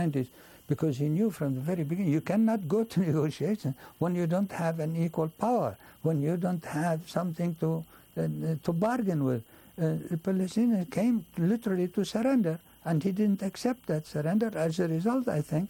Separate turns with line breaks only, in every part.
Because he knew from the very beginning you cannot go to negotiations when you don't have an equal power, when you don't have something to bargain with. The Palestinians came literally to surrender, and he didn't accept that surrender. As a result, I think,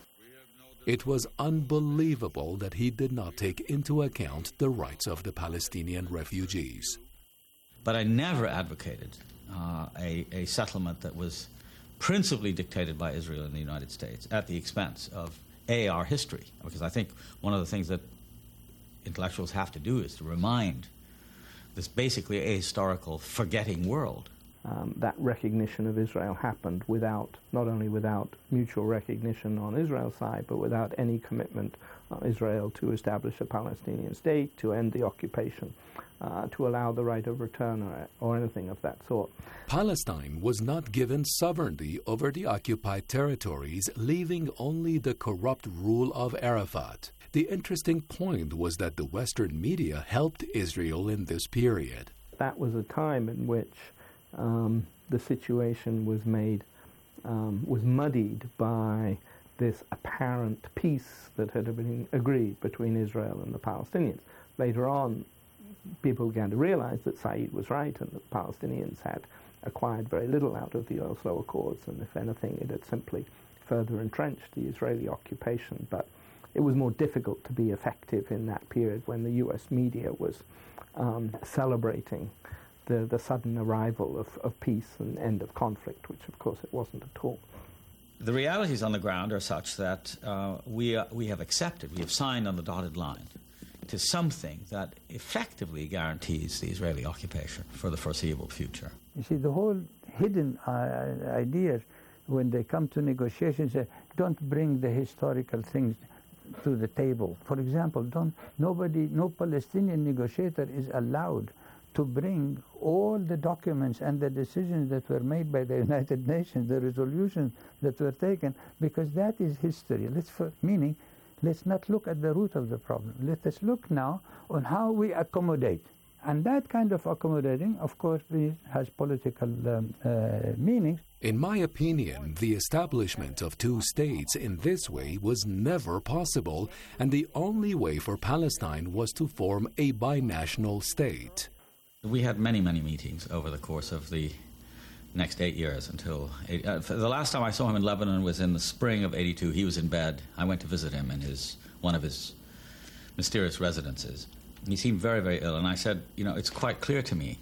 it was unbelievable that he did not take into account the rights of the Palestinian refugees.
But I never advocated a settlement that was principally dictated by Israel and the United States at the expense of, our history. Because I think one of the things that intellectuals have to do is to remind this basically ahistorical, forgetting world.
That recognition of Israel happened not only without mutual recognition on Israel's side, but without any commitment on Israel to establish a Palestinian state, to end the occupation, to allow the right of return or anything of that sort.
Palestine was not given sovereignty over the occupied territories, leaving only the corrupt rule of Arafat. The interesting point was that the Western media helped Israel in this period.
That was a time in which the situation was muddied by this apparent peace that had been agreed between Israel and the Palestinians. Later on, people began to realize that Said was right and that the Palestinians had acquired very little out of the Oslo Accords, and if anything, it had simply further entrenched the Israeli occupation. But it was more difficult to be effective in that period when the U.S. media was celebrating the sudden arrival of peace and end of conflict, which of course it wasn't at all.
The realities on the ground are such that we have accepted, we have signed on the dotted line to something that effectively guarantees the Israeli occupation for the foreseeable future.
You see, the whole hidden idea when they come to negotiations, don't bring the historical things to the table. For example, no Palestinian negotiator is allowed to bring all the documents and the decisions that were made by the United Nations, the resolutions that were taken, because that is history. Meaning, let's not look at the root of the problem. Let us look now on how we accommodate. And that kind of accommodating, of course, has political meanings.
In my opinion, the establishment of two states in this way was never possible, and the only way for Palestine was to form a binational state.
We had many, many meetings over the course of the next 8 years until... the last time I saw him in Lebanon was in the spring of '82. He was in bed. I went to visit him in one of his mysterious residences. He seemed very, very ill, and I said, it's quite clear to me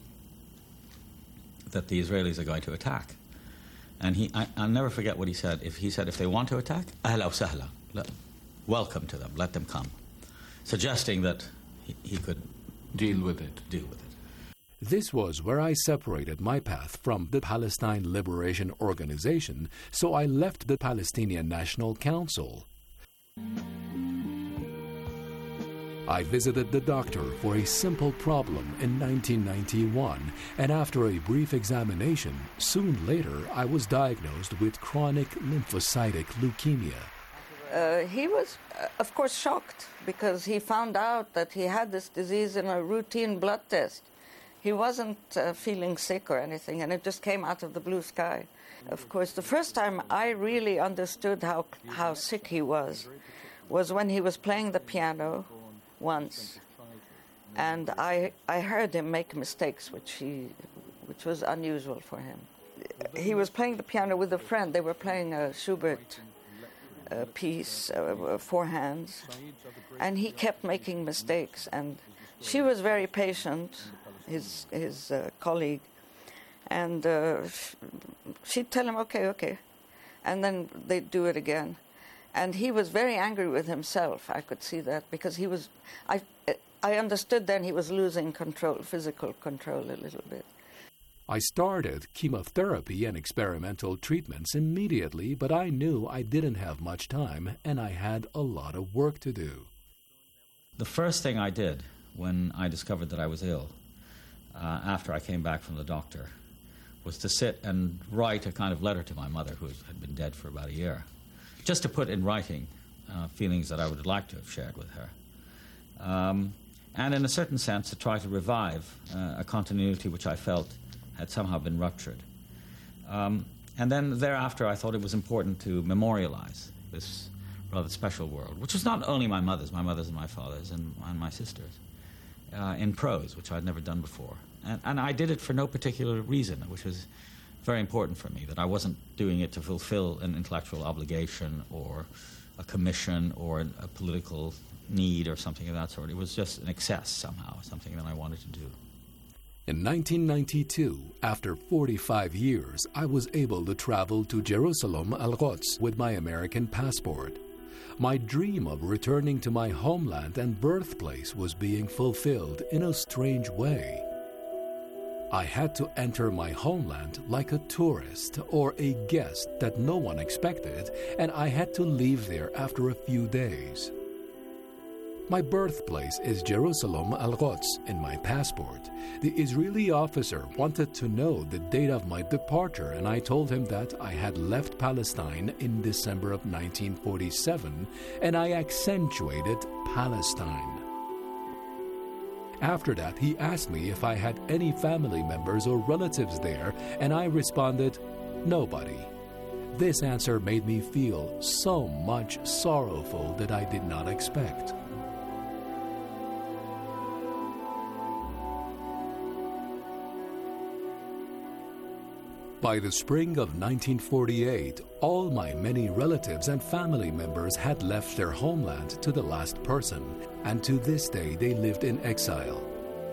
that the Israelis are going to attack. And I'll never forget what he said. He said, if they want to attack, ahla wa sahla, welcome to them, let them come, suggesting that he could
deal with it.
This was where I separated my path from the Palestine Liberation Organization, so I left the Palestinian National Council. I visited the doctor for a simple problem in 1991, and after a brief examination, soon later I was diagnosed with chronic lymphocytic leukemia.
He was, of course, shocked because he found out that he had this disease in a routine blood test. He wasn't feeling sick or anything, and it just came out of the blue sky. Of course, the first time I really understood how sick he was when he was playing the piano once, and I heard him make mistakes, which was unusual for him. He was playing the piano with a friend. They were playing a Schubert piece, four hands, and he kept making mistakes. And she was very patient, his colleague, and she'd tell him, okay, and then they'd do it again. And he was very angry with himself. I could see that because I understood then he was losing control, physical control a little bit.
I started chemotherapy and experimental treatments immediately, but I knew I didn't have much time and I had a lot of work to do.
The first thing I did when I discovered that I was ill, after I came back from the doctor, was to sit and write a kind of letter to my mother, who had been dead for about a year, just to put in writing feelings that I would like to have shared with her. And in a certain sense, to try to revive a continuity which I felt had somehow been ruptured. And then thereafter, I thought it was important to memorialize this rather special world, which was not only my mother's and my father's and my sister's, in prose, which I'd never done before. And I did it for no particular reason, which was very important for me, that I wasn't doing it to fulfill an intellectual obligation or a commission or a political need or something of that sort. It was just an excess somehow, something that I wanted to do.
In 1992, after 45 years, I was able to travel to Jerusalem, Al-Quds, with my American passport. My dream of returning to my homeland and birthplace was being fulfilled in a strange way. I had to enter my homeland like a tourist or a guest that no one expected, and I had to leave there after a few days. My birthplace is Jerusalem, Al-Quds, in my passport. The Israeli officer wanted to know the date of my departure, and I told him that I had left Palestine in December of 1947, and I accentuated Palestine. After that, he asked me if I had any family members or relatives there, and I responded, nobody. This answer made me feel so much sorrowful that I did not expect. By the spring of 1948, all my many relatives and family members had left their homeland to the last person, and to this day they lived in exile.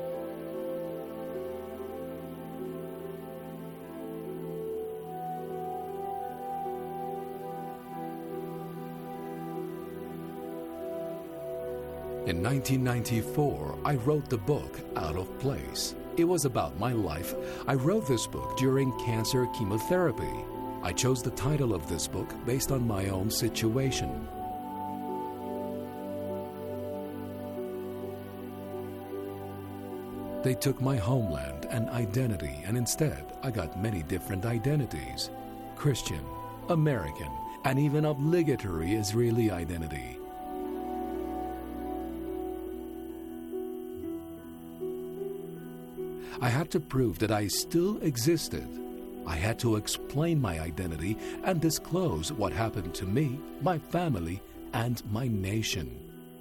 In 1994, I wrote the book Out of Place. It was about my life. I wrote this book during cancer chemotherapy. I chose the title of this book based on my own situation. They took my homeland and identity, and instead I got many different identities: Christian, American, and even obligatory Israeli identity. I had to prove that I still existed. I had to explain my identity and disclose what happened to me, my family, and my nation.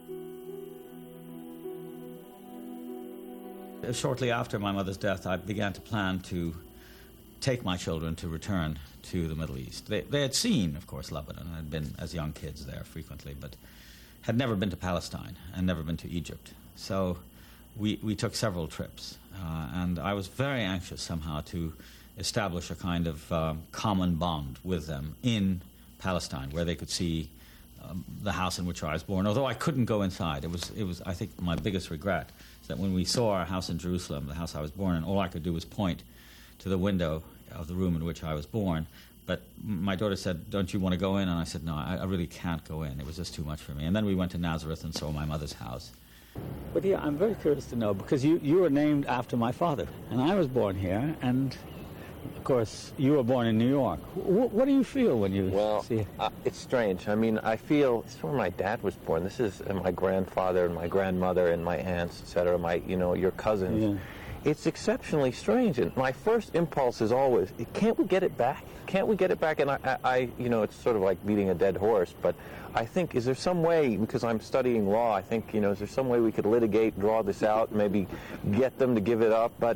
Shortly after my mother's death, I began to plan to take my children to return to the Middle East. They had seen, of course, Lebanon, and had been as young kids there frequently, but had never been to Palestine and never been to Egypt. So we took several trips, and I was very anxious somehow to establish a kind of common bond with them in Palestine, where they could see the house in which I was born. Although I couldn't go inside, it was I think my biggest regret is that when we saw our house in Jerusalem, the house I was born in, all I could do was point to the window of the room in which I was born. But my daughter said, "Don't you want to go in?" And I said, "No, I really can't go in. It was just too much for me." And then we went to Nazareth and saw my mother's house. But yeah, I'm very curious to know, because you were named after my father, and I was born here, and of course you were born in New York. What do you feel when you see it?
It's strange. I mean, I feel it's where my dad was born. This is my grandfather and my grandmother and my aunts, etc. Your cousins. Yeah. It's exceptionally strange, and my first impulse is always, can't we get it back? Can't we get it back? And I it's sort of like beating a dead horse, but I think, is there some way, because I'm studying law, I think, is there some way we could litigate, draw this out, maybe get them to give it up? But,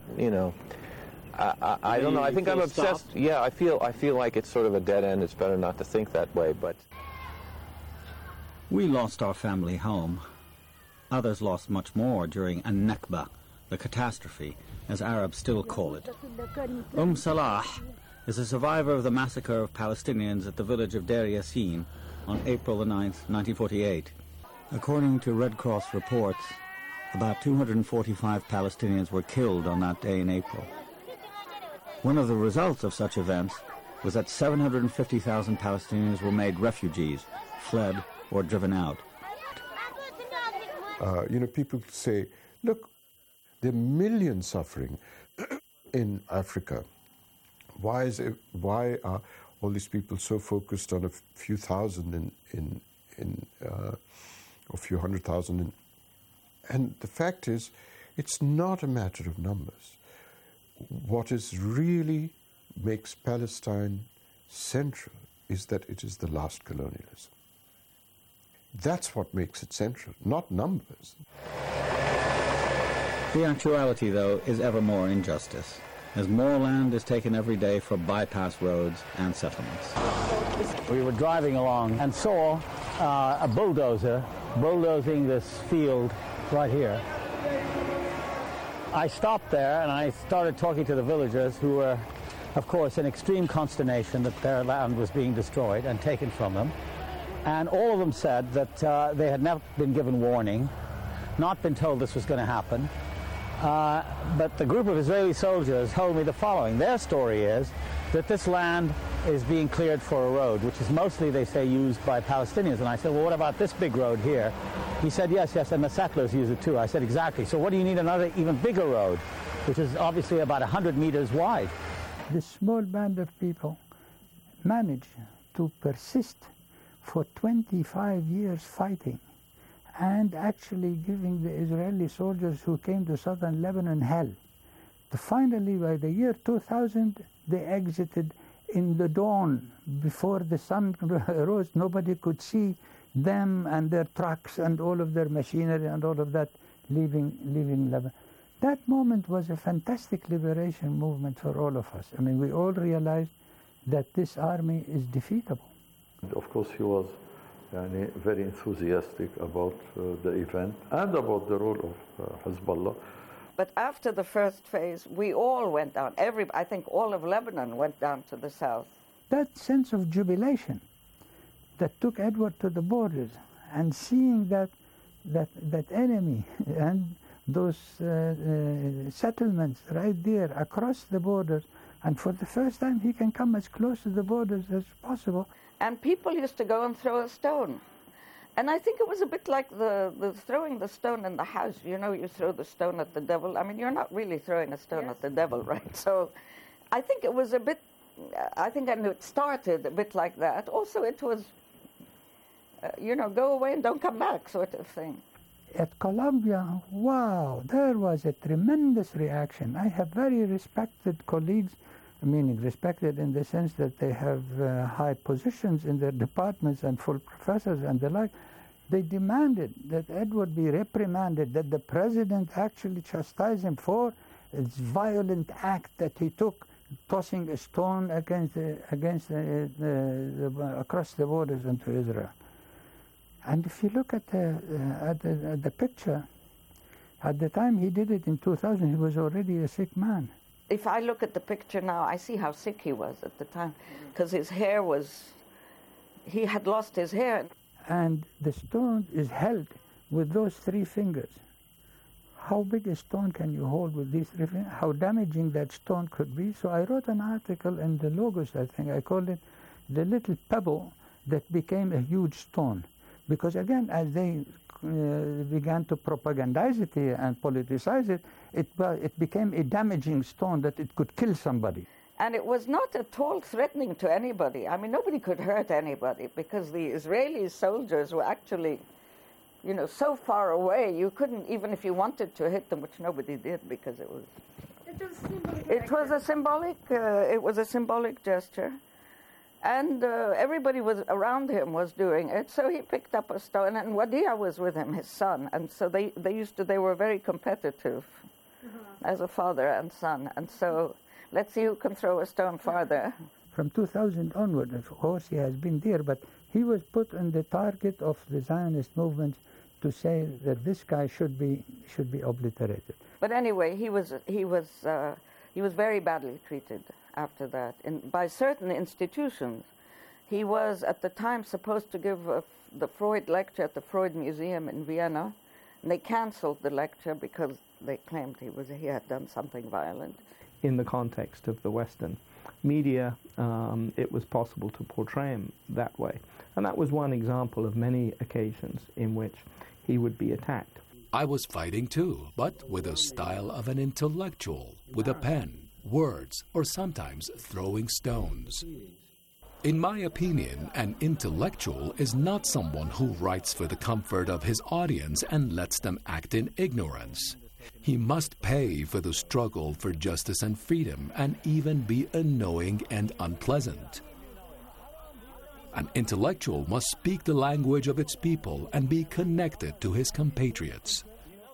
I don't know. I think I'm obsessed. Stopped? Yeah, I feel like it's sort of a dead end. It's better not to think that way, but...
We lost our family home. Others lost much more during An-Nakba, the catastrophe, as Arabs still call it. Salah is a survivor of the massacre of Palestinians at the village of Deir Yassin on April the 9th, 1948. According to Red Cross reports, about 245 Palestinians were killed on that day in April. One of the results of such events was that 750,000 Palestinians were made refugees, fled, or driven out.
People say, look, there are millions suffering in Africa. Why are all these people so focused on a few thousand or a few 100,000? And the fact is, it's not a matter of numbers. What is really makes Palestine central is that it is the last colonialism. That's what makes it central, not numbers.
The actuality, though, is ever more injustice, as more land is taken every day for bypass roads and settlements.
We were driving along and saw a bulldozer bulldozing this field right here. I stopped there and I started talking to the villagers, who were, of course, in extreme consternation that their land was being destroyed and taken from them. And all of them said that they had never been given warning, not been told this was going to happen. But the group of Israeli soldiers told me the following. Their story is that this land is being cleared for a road, which is mostly, they say, used by Palestinians. And I said, well, what about this big road here? He said, yes, and the settlers use it too. I said, exactly. So what do you need another, even bigger road, which is obviously about 100 meters wide?
This small band of people managed to persist for 25 years fighting, and actually giving the Israeli soldiers who came to southern Lebanon hell. Finally, by the year 2000, they exited in the dawn, before the sun rose. Nobody could see them and their trucks and all of their machinery and all of that leaving Lebanon. That moment was a fantastic liberation movement for all of us. I mean, we all realized that this army is defeatable.
Of course, he was very enthusiastic about the event and about the role of Hezbollah.
But after the first phase, we all went down. I think all of Lebanon went down to the south.
That sense of jubilation that took Edward to the borders, and seeing that enemy and those settlements right there across the borders, and for the first time he can come as close to the borders as possible.
And people used to go and throw a stone. And I think it was a bit like the throwing the stone in the house. You know, you throw the stone at the devil. I mean, you're not really throwing a stone at the devil, right? So I think it was a bit, I think it started a bit like that. Also, it was, go away and don't come back sort of thing.
At Columbia, wow, there was a tremendous reaction. I have very respected colleagues, meaning respected in the sense that they have high positions in their departments and full professors and the like. They demanded that Edward be reprimanded, that the president actually chastise him for this violent act that he took, tossing a stone across the borders into Israel. And if you look at the picture, at the time he did it in 2000, he was already a sick man.
If I look at the picture now, I see how sick he was at the time, because his hair he had lost his hair.
And the stone is held with those 3 fingers. How big a stone can you hold with these 3 fingers? How damaging that stone could be. So I wrote an article in the Logos, I think. I called it The Little Pebble That Became a Huge Stone. Because again, as they began to propagandize it and politicize it, it became a damaging stone that it could kill somebody.
And it was not at all threatening to anybody. I mean, nobody could hurt anybody, because the Israeli soldiers were actually, so far away, you couldn't, even if you wanted to hit them, which nobody did, because it was... It was a symbolic gesture. And everybody around him was doing it, so he picked up a stone, and Wadia was with him, his son, and so they were very competitive as a father and son, and so let's see who can throw a stone farther.
From 2000 onward, of course, he has been there, but he was put on the target of the Zionist movement to say that this guy should be obliterated.
But anyway, he was very badly treated after that by certain institutions. He was at the time supposed to give the Freud lecture at the Freud Museum in Vienna, and they canceled the lecture because they claimed he had done something violent.
In the context of the Western media, it was possible to portray him that way. And that was one example of many occasions in which he would be attacked.
I was fighting too, but with a style of an intellectual, with a pen, words, or sometimes throwing stones. In my opinion, an intellectual is not someone who writes for the comfort of his audience and lets them act in ignorance. He must pay for the struggle for justice and freedom, and even be annoying and unpleasant. An intellectual must speak the language of its people and be connected to his compatriots.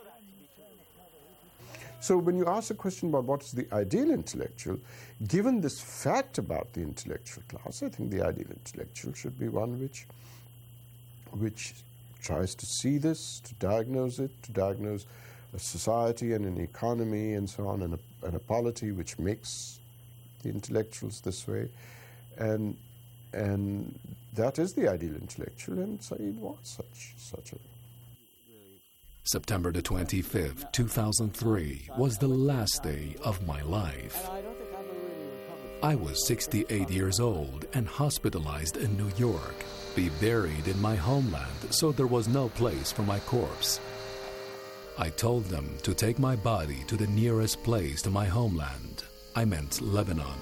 So when you ask a question about what is the ideal intellectual, given this fact about the intellectual class, I think the ideal intellectual should be one which tries to see this, to diagnose it, to diagnose a society and an economy and so on, and a polity which makes the intellectuals this way. And that is the ideal intellectual, and Said was such a...
September the 25th, 2003 was the last day of my life. I was 68 years old and hospitalized in New York, be buried in my homeland, so there was no place for my corpse. I told them to take my body to the nearest place to my homeland. I meant Lebanon.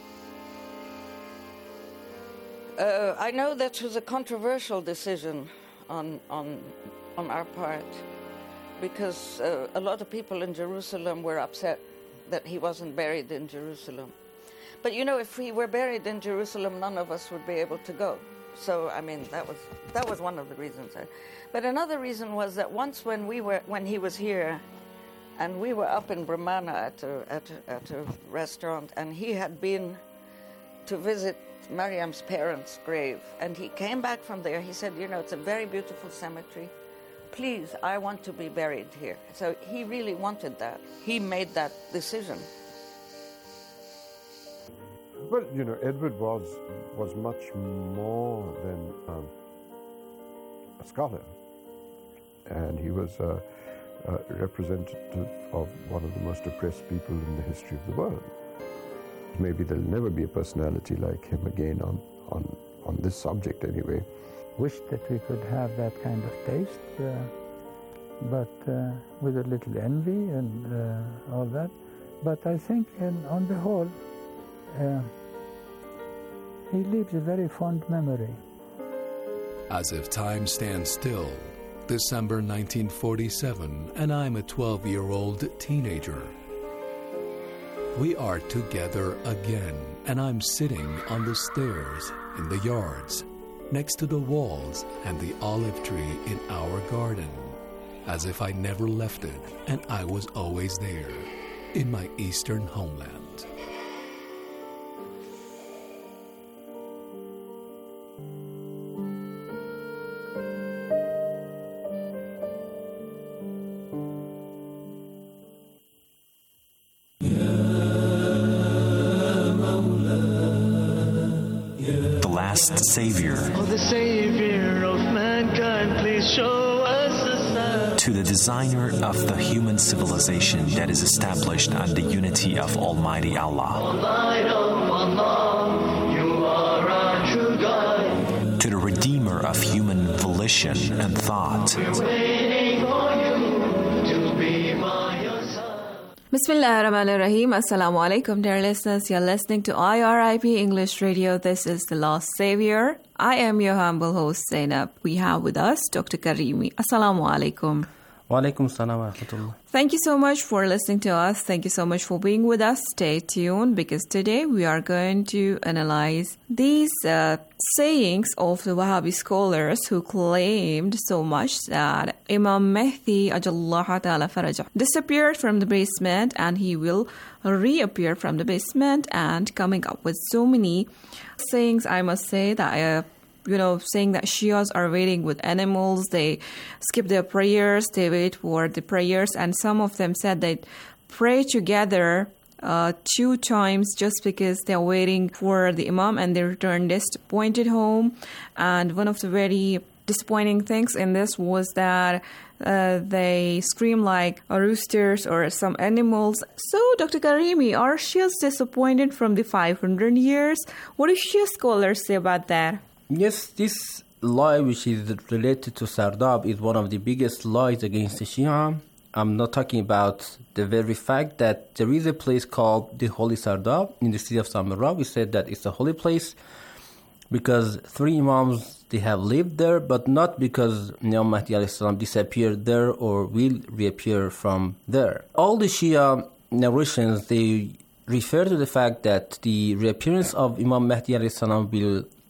I know that was a controversial decision on our part, because a lot of people in Jerusalem were upset that he wasn't buried in Jerusalem. But you know, if he were buried in Jerusalem, none of us would be able to go. So I mean, that was one of the reasons. But another reason was that once when he was here, and we were up in Brahmana at a restaurant, and he had been to visit Mariam's parents' grave, and he came back from there. He said, you know, it's a very beautiful cemetery. Please, I want to be buried here. So he really wanted that. He made that decision.
Well, you know, Edward was much more than a scholar, and he was a representative of one of the most oppressed people in the history of the world. Maybe there'll never be a personality like him again on this subject anyway.
Wish that we could have that kind of taste, but with a little envy and all that. But I think on the whole, he leaves a very fond memory.
As if time stands still, December 1947, and I'm a 12-year-old teenager. We are together again, and I'm sitting on the stairs in the yards, next to the walls and the olive tree in our garden, as if I never left it and I was always there, in my eastern homeland.
Savior.
Oh, the Savior of mankind, please show us a sign.
To the designer of the human civilization that is established on the unity of Almighty Allah.
Light of Allah, you are our true guide.
To the redeemer of human volition and thought.
We're waiting for you to be by your side.
Bismillahirrahmanirrahim. Assalamu alaikum, dear listeners. You're listening to IRIP English Radio. This is The Lost Savior. I am your humble host, Zainab. We have with us Dr. Karimi. Assalamu alaikum.
Wa alaikum salam wa rahmatullah.
Thank you so much for listening to us. Thank you so much for being with us. Stay tuned, because today we are going to analyze these sayings of the Wahhabi scholars who claimed so much that Imam Mahdi Ajallahu Ta'ala Farajah disappeared from the basement and he will reappear from the basement, and coming up with so many sayings, I must say, that saying that Shias are waiting with animals, they skip their prayers, they wait for the prayers, and some of them said they pray together 2 times just because they're waiting for the Imam and they return disappointed home. And one of the very disappointing things in this was that they scream like roosters or some animals. So, Dr. Karimi, are Shias disappointed from the 500 years? What do Shia scholars say about that?
Yes, this lie which is related to Sardab is one of the biggest lies against the Shia. I'm not talking about the very fact that there is a place called the Holy Sardab in the city of Samarra. We said that it's a holy place because 3 Imams, they have lived there, but not because Imam Mahdi a.s. disappeared there or will reappear from there. All the Shia narrations, they refer to the fact that the reappearance of Imam Mahdi a.s. will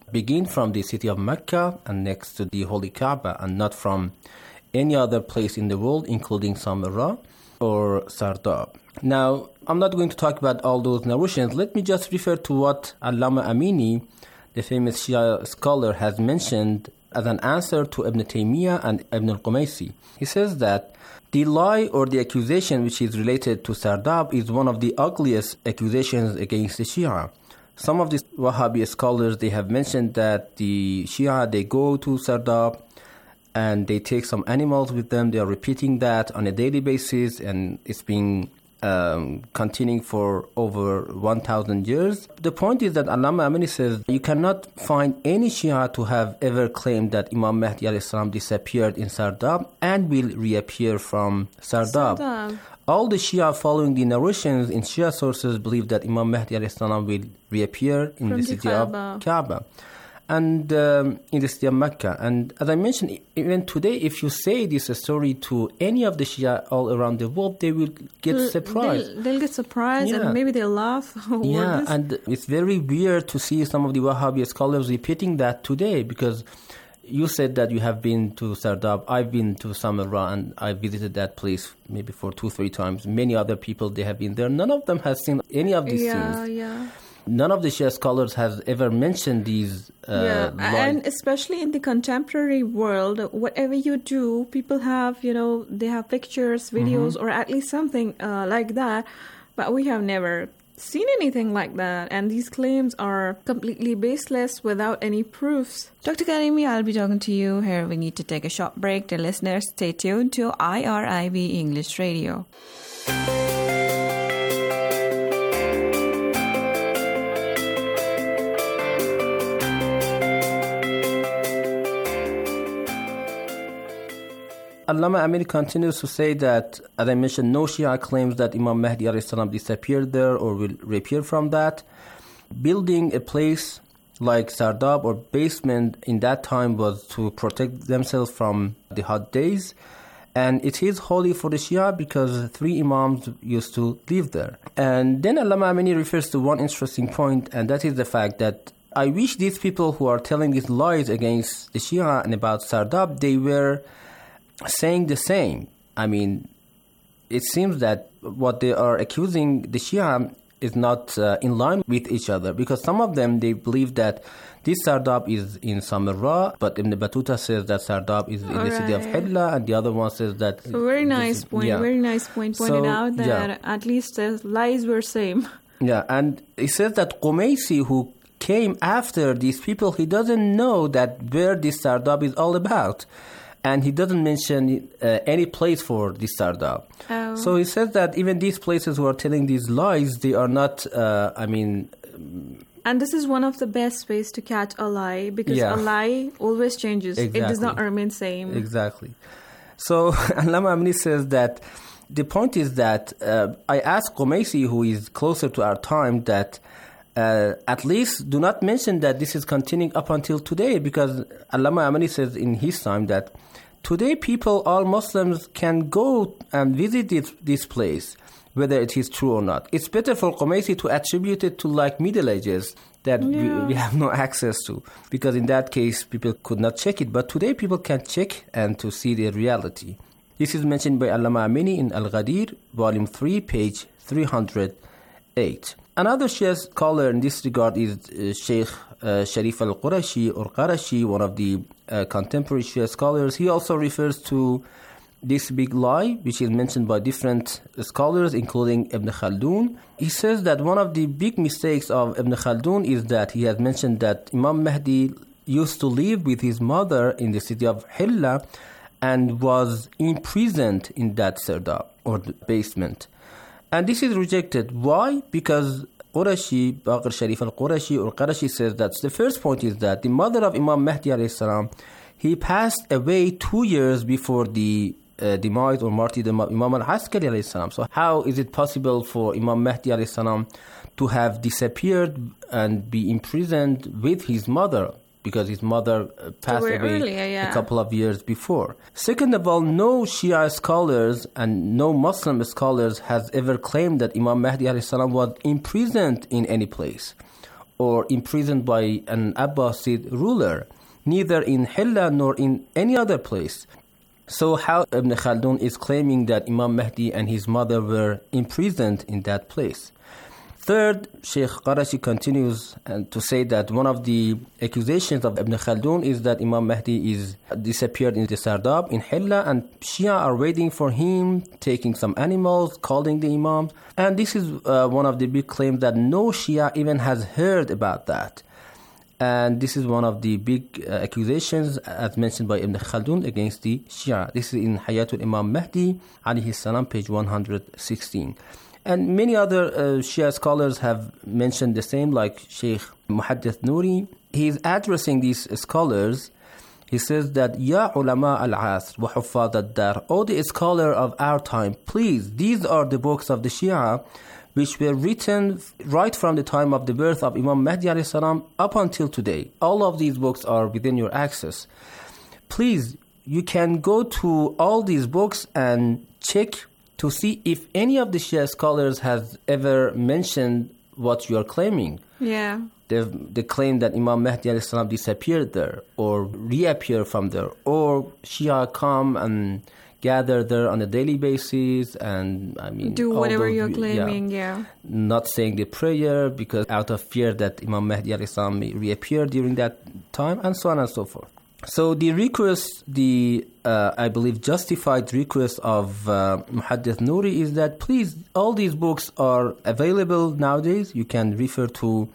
begin from the city of Mecca and next to the Holy Kaaba, and not from any other place in the world, including Samarra or Sardab. Now, I'm not going to talk about all those narrations. Let me just refer to what Allama Amini, the famous Shia scholar, has mentioned as an answer to Ibn Taymiyyah and Ibn al-Qumaysi. He says that the lie or the accusation which is related to Sardab is one of the ugliest accusations against the Shia. Some of these Wahhabi scholars, they have mentioned that the Shia, they go to Sardab and they take some animals with them. They are repeating that on a daily basis, and it's been continuing for over 1,000 years. The point is that Allama Amini says you cannot find any Shia to have ever claimed that Imam Mahdi alayhi salam disappeared in Sardab and will reappear from Sardab. All the Shia following the narrations in Shia sources believe that Imam Mahdi alayhi salam will reappear in the city of Kaaba and in the city of Mecca. And as I mentioned, even today, if you say this story to any of the Shia all around the world, they will get surprised.
They'll get surprised, and maybe they'll laugh.
And it's very weird to see some of the Wahhabi scholars repeating that today, because you said that you have been to Sardab. I've been to Samarra, and I visited that place maybe for 2-3 times. Many other people, they have been there. None of them has seen any of these things. None of the Shia scholars has ever mentioned these lies.
And especially in the contemporary world, whatever you do, people have, they have pictures, videos, or at least something like that. But we have never seen anything like that. And these claims are completely baseless without any proofs.
Dr. Karimi, I'll be talking to you here. We need to take a short break. The listeners, stay tuned to IRIB English Radio.
Allama Amini continues to say that, as I mentioned, no Shia claims that Imam Mahdi alayhi salam disappeared there or will reappear from that. Building a place like Sardab or basement in that time was to protect themselves from the hot days. And it is holy for the Shia because 3 Imams used to live there. And then Allama Amini refers to one interesting point, and that is the fact that I wish these people who are telling these lies against the Shia and about Sardab, they were saying the same. I mean, it seems that what they are accusing the Shia is not in line with each other, because some of them, they believe that this Sardab is in Samarra, but Ibn Battuta says that Sardab is in the city of Hilla, and the other one says that...
So very nice point pointed out that at least the lies were same.
Yeah, and he says that Qumaysi, who came after these people, he doesn't know that where this Sardab is all about. And he doesn't mention any place for this Sardab. Oh. So he says that even these places who are telling these lies, they are not,
And this is one of the best ways to catch a lie, because a lie always changes. Exactly. It does not remain same.
Exactly. So Allama Amini says that the point is that I asked Qumaysi, who is closer to our time, that at least do not mention that this is continuing up until today, because Allama Amini says in his time that today people, all Muslims, can go and visit this place, whether it is true or not. It's better for Qumaysi to attribute it to like Middle Ages that we have no access to, because in that case people could not check it. But today people can check and to see the reality. This is mentioned by Allama Amini in Al-Ghadir, volume 3, page 308. Another Shia scholar in this regard is Sheikh Sharif al-Qurashi or Qarashi, one of the contemporary Shia scholars. He also refers to this big lie, which is mentioned by different scholars, including Ibn Khaldun. He says that one of the big mistakes of Ibn Khaldun is that he has mentioned that Imam Mahdi used to live with his mother in the city of Hilla and was imprisoned in that Sardab or the basement. And this is rejected. Why? Because Qurashi, Baqir Sharif al-Qurashi or Qarashi says that the first point is that the mother of Imam Mahdi alayhi salam, he passed away 2 years before the demise or martyrdom of Imam al-Askari alayhi salam. So how is it possible for Imam Mahdi alayhi salam to have disappeared and be imprisoned with his mother? Because his mother passed away earlier, a couple of years before. Second of all, no Shia scholars and no Muslim scholars has ever claimed that Imam Mahdi alayhi salam was imprisoned in any place, or imprisoned by an Abbasid ruler, neither in Hilla nor in any other place. So how Ibn Khaldun is claiming that Imam Mahdi and his mother were imprisoned in that place? Third, Sheikh Qarashi continues to say that one of the accusations of Ibn Khaldun is that Imam Mahdi is disappeared in the Sardab in Hilla, and Shia are waiting for him, taking some animals, calling the Imam. And this is one of the big claims that no Shia even has heard about that. And this is one of the big accusations, as mentioned by Ibn Khaldun, against the Shia. This is in Hayatul Imam Mahdi, alayhi salam, page 116. And many other Shia scholars have mentioned the same, like Sheikh Muhaddith Nouri. He's addressing these scholars. He says that, Ya ulama al-asr wa huffaz ad-dar, all the scholar of our time, please, these are the books of the Shia which were written right from the time of the birth of Imam Mahdi alayhi salam up until today. All of these books are within your access. Please, you can go to all these books and check to see if any of the Shia scholars has ever mentioned what you are claiming.
Yeah.
They claim that Imam Mahdi alayhi salam disappeared there or reappeared from there, or Shia come and gather there on a daily basis and
do whatever you're claiming,
not saying the prayer because out of fear that Imam Mahdi alayhi salam may reappear during that time, and so on and so forth. So the request, I believe justified request of Muhaddith Nouri is that please, all these books are available nowadays. You can refer to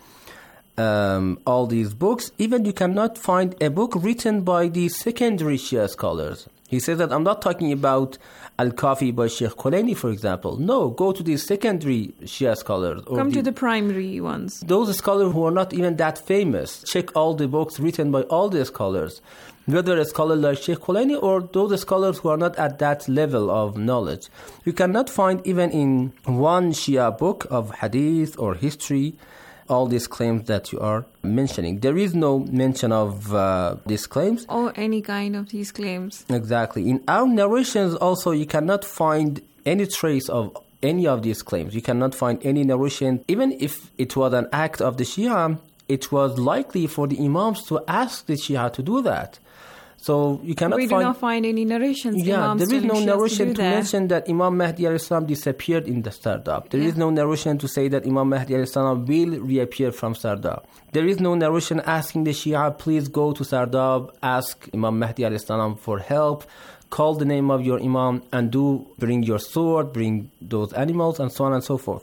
all these books. Even you cannot find a book written by the secondary Shia scholars. He says that I'm not talking about Al-Kafi by Sheikh Kulaini, for example. No, go to the secondary Shia scholars.
Come to the primary ones.
Those scholars who are not even that famous. Check all the books written by all the scholars. Whether a scholar like Sheikh Kulaini or those scholars who are not at that level of knowledge. You cannot find even in one Shia book of hadith or history all these claims that you are mentioning. There is no mention of these claims.
Or any kind of these claims.
Exactly. In our narrations also, you cannot find any trace of any of these claims. You cannot find any narration. Even if it was an act of the Shia, it was likely for the Imams to ask the Shia to do that. So you cannot
we do not find any narrations.
Yeah, there is no narration to mention that Imam Mahdi alayhi salam disappeared in the Sardab. There is no narration to say that Imam Mahdi alayhi salam will reappear from Sardab. There is no narration asking the Shia, please go to Sardab, ask Imam Mahdi alayhi salam for help, call the name of your Imam, and bring your sword, bring those animals, and so on and so forth.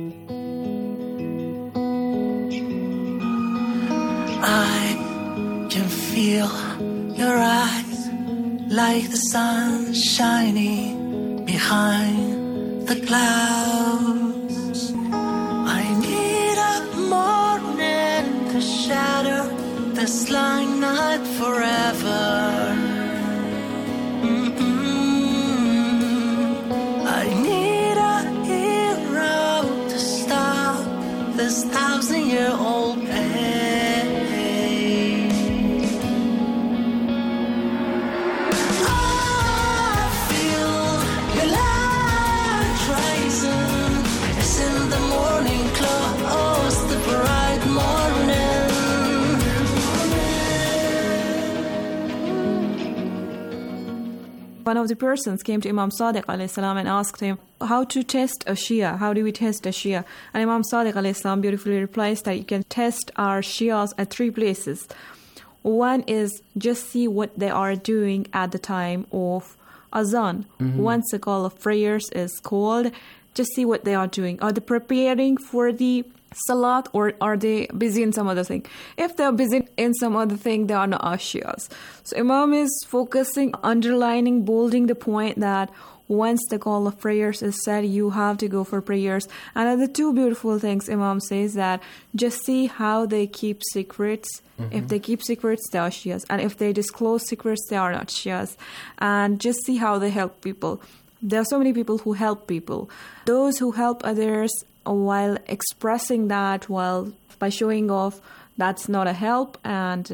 I can feel your eyes like the sun shining behind the clouds. I need a morning to shatter this long night forever. I need a hero to stop this 1,000-year-old pain.
One of the persons came to Imam Sadiq alayhi salam and asked him how to test a Shia. How do we test a Shia? And Imam Sadiq alayhi salam beautifully replies that you can test our Shias at 3 places. One is just see what they are doing at the time of Azan. Once the call of prayers is called, just see what they are doing. Are they preparing for the Salat, or are they busy in some other thing? If they're busy in some other thing, they are not Shias. So Imam is focusing, underlining, bolding the point that once the call of prayers is said, you have to go for prayers. And the 2 beautiful things Imam says that just see how they keep secrets. If they keep secrets, they are Shias. And if they disclose secrets, they are not Shias. And just see how they help people. There are so many people who help people. Those who help others while expressing that, by showing off, that's not a help. And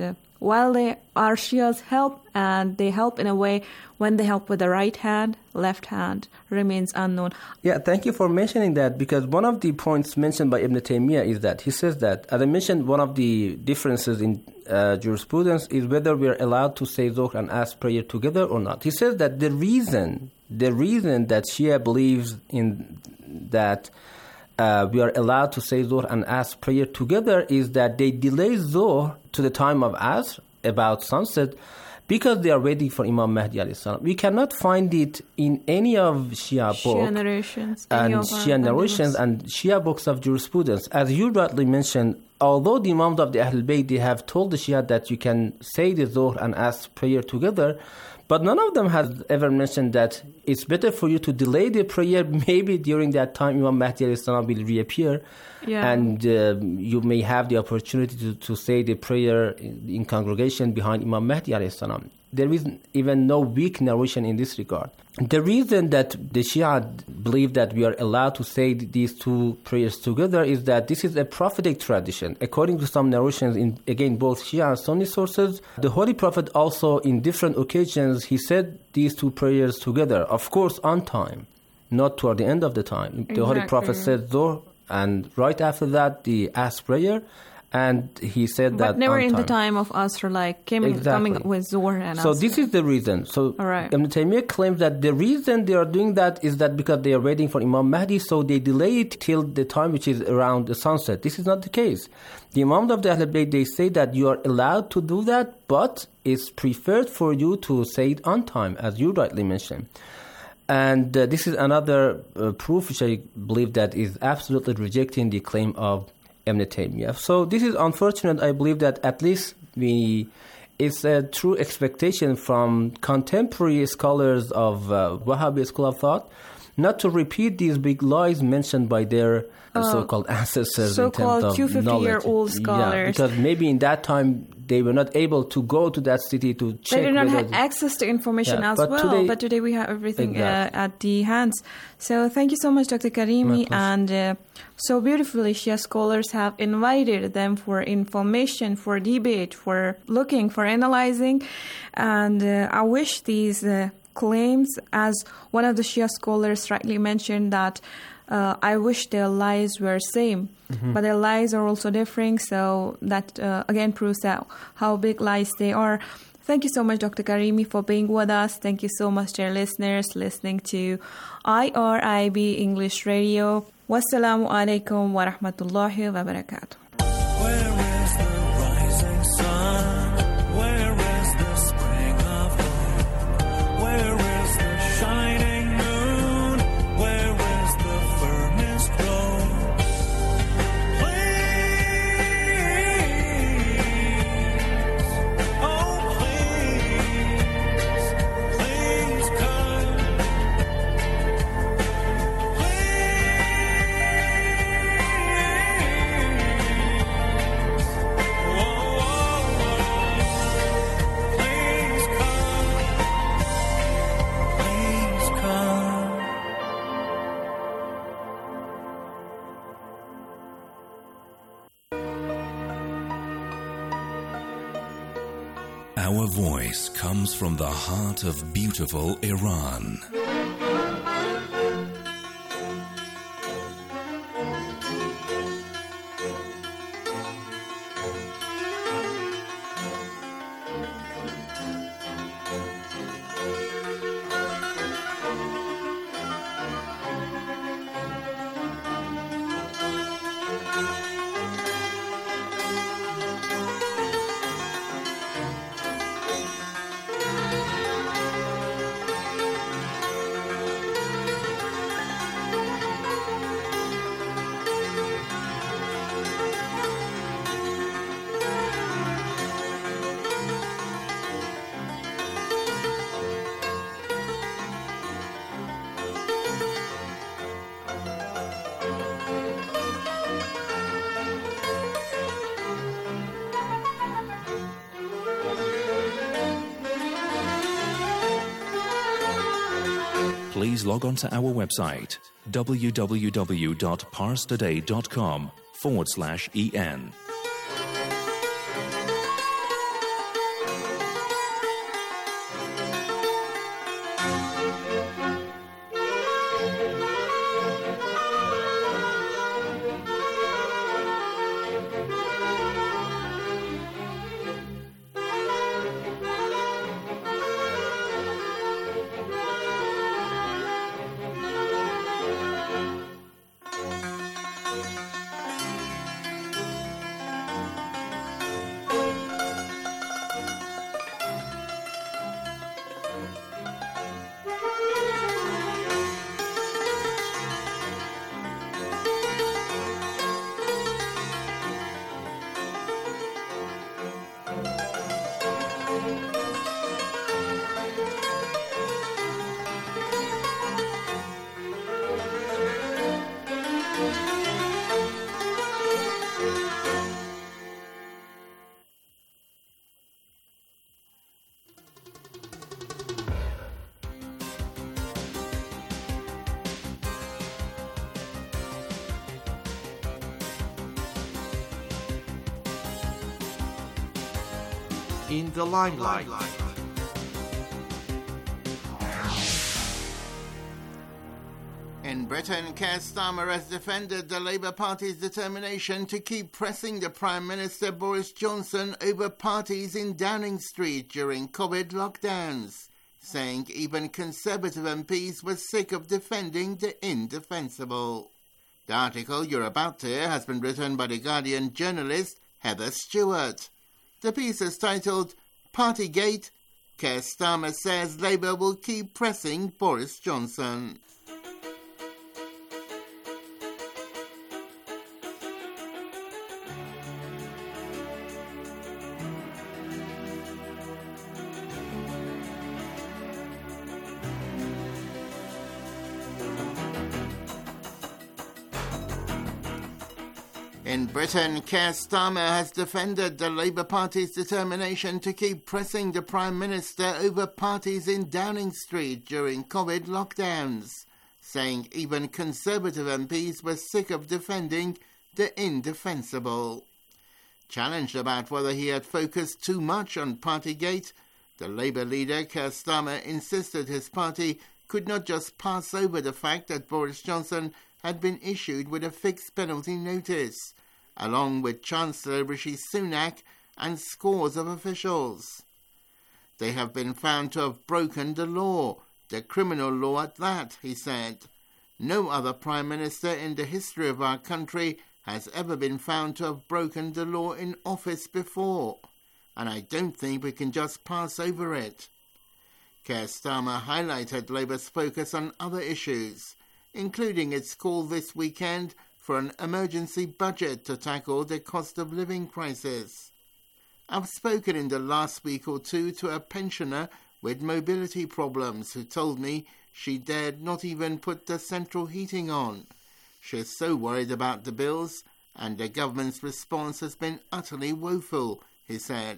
while they are Shias help, and they help in a way when they help with the right hand, left hand remains unknown.
Yeah, thank you for mentioning that, because one of the points mentioned by Ibn Taymiyyah is that he says that, as I mentioned, one of the differences in jurisprudence is whether we are allowed to say Zuhr and Asr prayer together or not. He says that the reason that Shia believes in that we are allowed to say Zuhr and Asr prayer together is that they delay Zuhr to the time of Asr, about sunset, because they are waiting for Imam Mahdi alayhi salam. We cannot find it in any of Shia books and Shia narrations and Shia books of jurisprudence. As you rightly mentioned, although the Imams of the Ahlul Bayt, they have told the Shia that you can say the Zuhr and Asr prayer together, but none of them has ever mentioned that it's better for you to delay the prayer. Maybe during that time Imam Mahdi alayhi salam will reappear, and you may have the opportunity to say the prayer in congregation behind Imam Mahdi alayhi salam. There is even no weak narration in this regard. The reason that the Shia believe that we are allowed to say these two prayers together is that this is a prophetic tradition. According to some narrations in, again, both Shia and Sunni sources, the Holy Prophet also, in different occasions, he said these two prayers together, of course on time, not toward the end of the time. Exactly. The Holy Prophet said Zuhr, and right after that, the Asr prayer, and he said that
but never
in
the time of Asr, like coming with Zuhr and Asr.
So this is the reason. So Ibn Taymiyyah claims that the reason they are doing that is that because they are waiting for Imam Mahdi, so they delay it till the time which is around the sunset. This is not the case. The Imams of the Ahlul Bayt, they say that you are allowed to do that, but it's preferred for you to say it on time, as you rightly mentioned. And this is another proof which I believe that is absolutely rejecting the claim of Ibn Taymiyyah. So this is unfortunate. I believe that at least it's a true expectation from contemporary scholars of Wahhabi school of thought not to repeat these big lies mentioned by their so-called ancestors in terms of
250-year-old scholars.
Yeah, because maybe in that time they were not able to go to that city to check.
They did not have access to information as well. But today we have everything at the hands. So thank you so much, Dr. Karimi. And so beautifully, Shia scholars have invited them for information, for debate, for looking, for analyzing. And I wish these claims, as one of the Shia scholars rightly mentioned, that I wish their lies were same, but their lies are also differing. So that again proves that how big lies they are. Thank you so much, Dr. Karimi, for being with us. Thank you so much, dear listeners, listening to IRIB English Radio. Wassalamu alaikum wa rahmatullahi wa barakatuh.
Our voice comes from the heart of beautiful Iran. Please log on to our website, www.parstoday.com/en.
in the limelight.
In Britain, Keir Starmer has defended the Labour Party's determination to keep pressing the Prime Minister Boris Johnson over parties in Downing Street during COVID lockdowns, saying even Conservative MPs were sick of defending the indefensible. The article you're about to hear has been written by The Guardian journalist Heather Stewart. The piece is titled Partygate. Keir Starmer says Labour will keep pressing Boris Johnson. In Britain, Keir Starmer has defended the Labour Party's determination to keep pressing the Prime Minister over parties in Downing Street during COVID lockdowns, saying even Conservative MPs were sick of defending the indefensible. Challenged about whether he had focused too much on Partygate, the Labour leader Keir Starmer insisted his party could not just pass over the fact that Boris Johnson had been issued with a fixed penalty notice, along with Chancellor Rishi Sunak and scores of officials. They have been found to have broken the law, the criminal law at that, he said. No other Prime Minister in the history of our country has ever been found to have broken the law in office before, and I don't think we can just pass over it. Keir Starmer highlighted Labour's focus on other issues, including its call this weekend for an emergency budget to tackle the cost of living crisis. I've spoken in the last week or two to a pensioner with mobility problems who told me she dared not even put the central heating on. She's so worried about the bills, and the government's response has been utterly woeful, he said.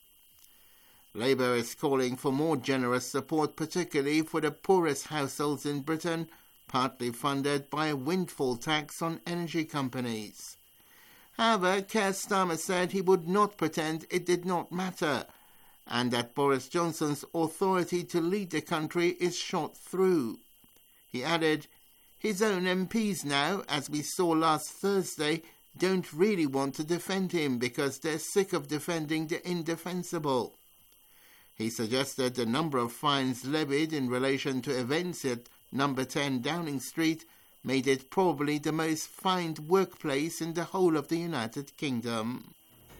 Labour is calling for more generous support, particularly for the poorest households in Britain, partly funded by a windfall tax on energy companies. However, Keir Starmer said he would not pretend it did not matter, and that Boris Johnson's authority to lead the country is shot through. He added, his own MPs now, as we saw last Thursday, don't really want to defend him because they're sick of defending the indefensible. He suggested the number of fines levied in relation to events at Number 10 Downing Street made it probably the most fined workplace in the whole of the United Kingdom.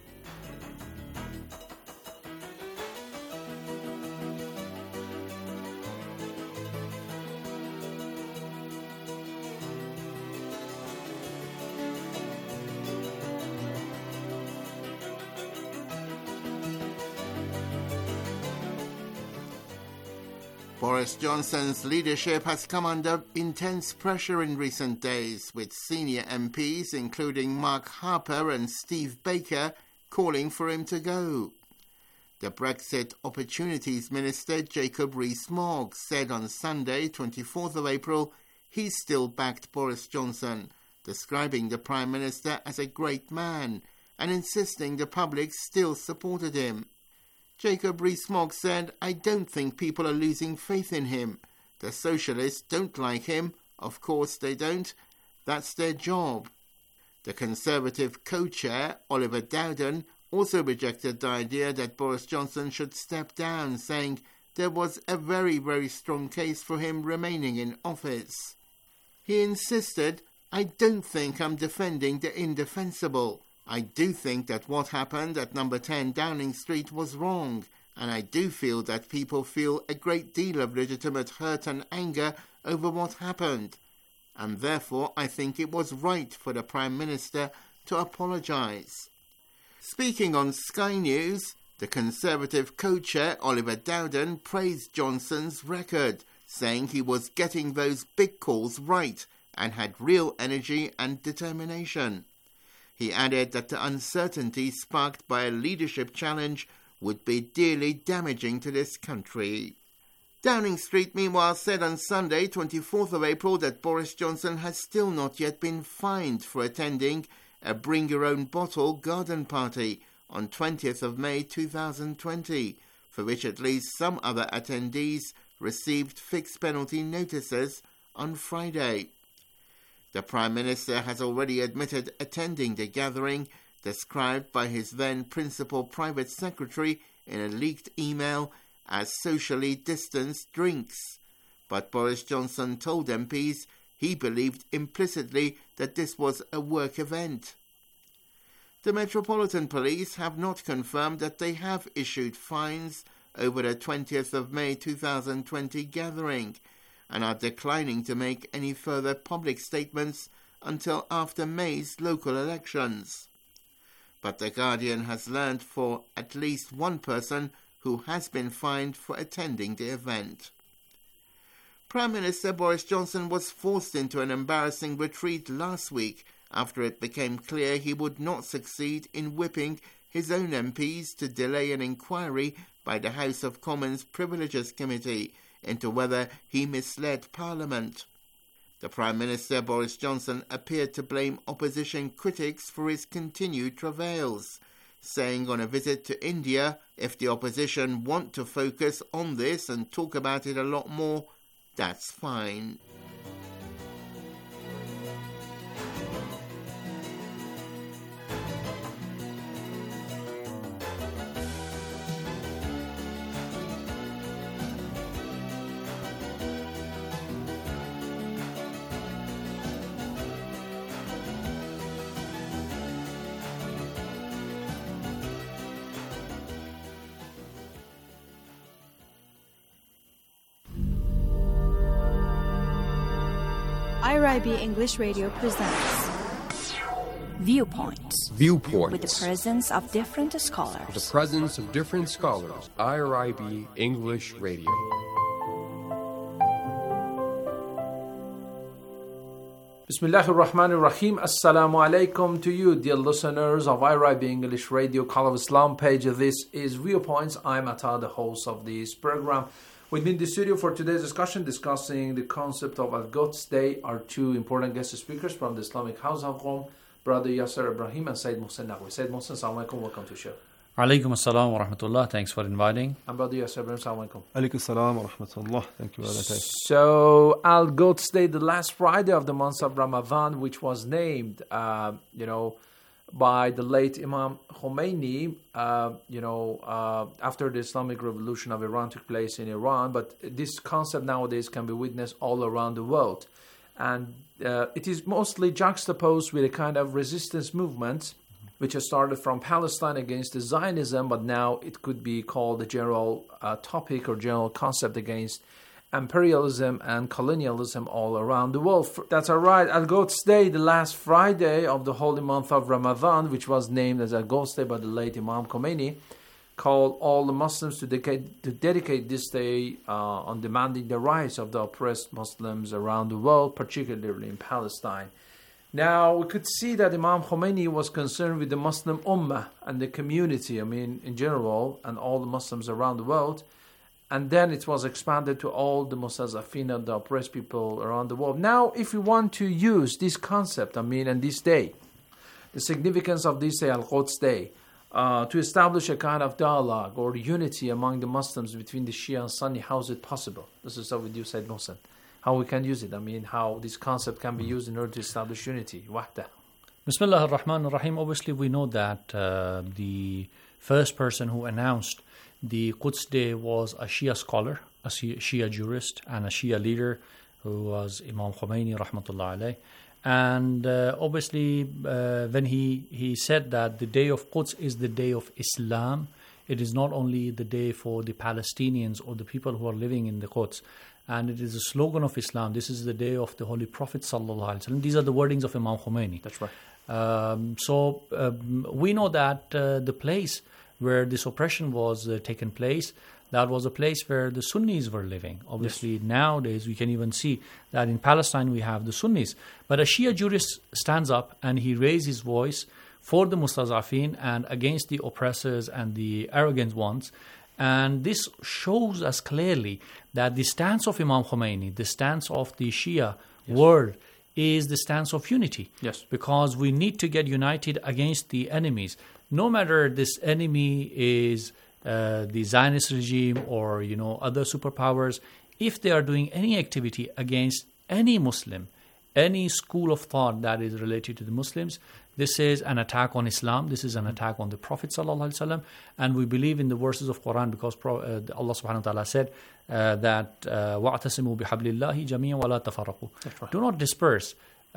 Boris Johnson's leadership has come under intense pressure in recent days, with senior MPs, including Mark Harper and Steve Baker, calling for him to go. The Brexit Opportunities Minister, Jacob Rees-Mogg, said on Sunday, 24th of April, he still backed Boris Johnson, describing the Prime Minister as a great man and insisting the public still supported him. Jacob Rees-Mogg said, I don't think people are losing faith in him. The socialists don't like him. Of course they don't. That's their job. The Conservative co-chair, Oliver Dowden, also rejected the idea that Boris Johnson should step down, saying there was a very, very strong case for him remaining in office. He insisted, I don't think I'm defending the indefensible. I do think that what happened at Number 10 Downing Street was wrong, and I do feel that people feel a great deal of legitimate hurt and anger over what happened, and therefore I think it was right for the Prime Minister to apologise. Speaking on Sky News, the Conservative co-chair Oliver Dowden praised Johnson's record, saying he was getting those big calls right and had real energy and determination. He added that the uncertainty sparked by a leadership challenge would be dearly damaging to this country. Downing Street, meanwhile, said on Sunday, 24th of April, that Boris Johnson has still not yet been fined for attending a bring-your-own-bottle garden party on 20th of May 2020, for which at least some other attendees received fixed penalty notices on Friday. The Prime Minister has already admitted attending the gathering, described by his then Principal Private Secretary in a leaked email as socially distanced drinks. But Boris Johnson told MPs he believed implicitly that this was a work event. The Metropolitan Police have not confirmed that they have issued fines over the 20th of May 2020 gathering and are declining to make any further public statements until after May's local elections. But The Guardian has learned for at least one person who has been fined for attending the event. Prime Minister Boris Johnson was forced into an embarrassing retreat last week after it became clear he would not succeed in whipping his own MPs to delay an inquiry by the House of Commons Privileges Committee into whether he misled Parliament. The Prime Minister Boris Johnson appeared to blame opposition critics for his continued travails, saying on a visit to India, if the opposition want to focus on this and talk about it a lot more, that's fine.
IRIB English Radio presents Viewpoints.
Viewpoints.
With the presence of different scholars.
With the presence of different scholars. IRIB English Radio.
Bismillahir Rahmanir Rahim. Assalamu alaikum to you, dear listeners of IRIB English Radio, Call of Islam page. This is Viewpoints. I'm Atta, the host of this program. With me in the studio for today's discussion, discussing the concept of Al-Quds Day, are two important guest speakers from the Islamic House of Qom, Brother Yasser Ibrahim and Sayyid Mohsen Naqvi. Sayyid Mohsen, assalamu alaikum, welcome to the show.
Alaikum assalam wa rahmatullah, thanks for inviting.
And Brother Yasser Ibrahim, assalamu alaikum.
Alaikum assalam wa rahmatullah, thank you.
So, Al-Quds Day, the last Friday of the month of Ramadan, which was named, by the late Imam Khomeini, after the Islamic Revolution of Iran took place in Iran. But this concept nowadays can be witnessed all around the world. And it is mostly juxtaposed with a kind of resistance movement, which has started from Palestine against the Zionism, but now it could be called a general topic or general concept against imperialism and colonialism all around the world. That's all right. Al-Quds Day, the last Friday of the holy month of Ramadan, which was named as Al-Quds Day by the late Imam Khomeini, called all the Muslims to dedicate this day on demanding the rights of the oppressed Muslims around the world, particularly in Palestine. Now, we could see that Imam Khomeini was concerned with the Muslim Ummah and the community, in general, and all the Muslims around the world. And then it was expanded to all the Mustazafin and the oppressed people around the world. Now, if we want to use this concept, and this day, the significance of this day, Al-Quds Day, to establish a kind of dialogue or unity among the Muslims between the Shia and Sunni, how is it possible? This is what we do, Sayyid Mohsen. How we can use it, how this concept can be used in order to establish unity, wahda.
Bismillah ar-Rahman ar-Rahim. Obviously, we know that the first person who announced the Quds Day was a Shia scholar, a Shia jurist, and a Shia leader who was Imam Khomeini, rahmatullah alayh. And obviously, when he said that the day of Quds is the day of Islam, it is not only the day for the Palestinians or the people who are living in the Quds, and it is a slogan of Islam. This is the day of the Holy Prophet sallallahu alaihi wasallam. These are the wordings of Imam Khomeini.
That's right.
So we know that the place where this oppression was taken place, that was a place where the Sunnis were living. Obviously, yes. Nowadays we can even see that in Palestine we have the Sunnis. But a Shia jurist stands up and he raises his voice for the Mustazafin and against the oppressors and the arrogant ones. And this shows us clearly that the stance of Imam Khomeini, the stance of the Shia world, is the stance of unity.
Yes.
Because we need to get united against the enemies. no matter this enemy is the Zionist regime or other superpowers, if they are doing any activity against any Muslim, any school of thought that is related to the Muslims, this is an attack on Islam. This is an attack on the Prophet ﷺ, and we believe in the verses of Quran because Allah subhanahu wa ta'ala said that وَاعْتَصِمُوا بِحَبْلِ اللَّهِ جَمِيعًا وَلَا تَفَرَّقُوا. Do not disperse.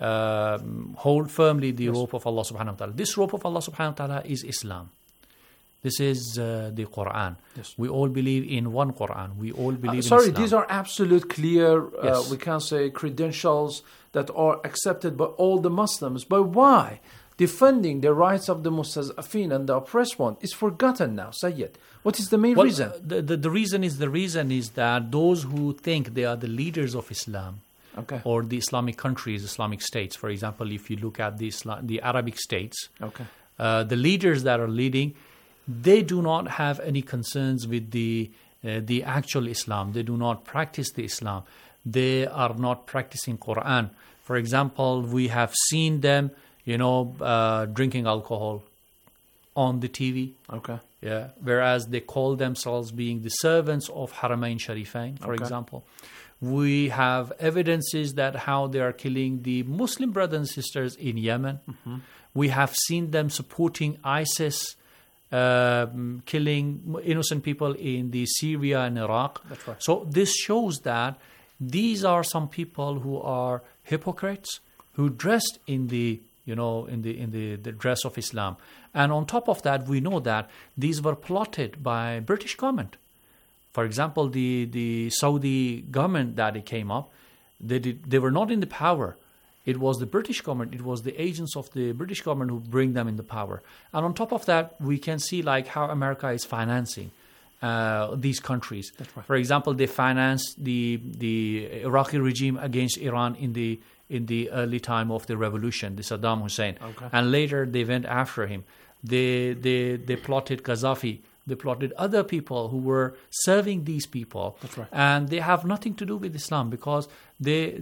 Hold firmly the rope of Allah subhanahu wa ta'ala. This rope of Allah subhanahu wa ta'ala is Islam. This is the Quran. Yes. We all believe in one Quran. We all believe in Islam.
These are absolute clear, we can say, credentials that are accepted by all the Muslims. But why? Defending the rights of the Mustazafin and the oppressed one is forgotten now, Sayyid. What is the main reason?
The reason is that those who think they are the leaders of Islam, or the Islamic countries, Islamic states, for example, if you look at the Arabic states, the leaders that are leading, they do not have any concerns with the actual Islam. They do not practice the Islam. They are not practicing Quran. For example, we have seen them, drinking alcohol on the TV. Yeah. Whereas they call themselves being the servants of Haramain Sharifain, for example. We have evidences that how they are killing the Muslim brothers and sisters in Yemen. Mm-hmm. We have seen them supporting ISIS, killing innocent people in the Syria and Iraq.
That's right.
So this shows that these are some people who are hypocrites, who dressed in the the dress of Islam. And on top of that, we know that these were plotted by British government. For example, the Saudi government that it came up, they were not in the power. It was the British government, it was the agents of the British government who bring them in the power. And on top of that, we can see like how America is financing these countries.
That's right.
For example, they financed the Iraqi regime against Iran in the early time of the revolution, the Saddam Hussein. And later they went after him. They plotted Gaddafi. They plotted other people who were serving these people.
That's right.
And they have nothing to do with Islam because they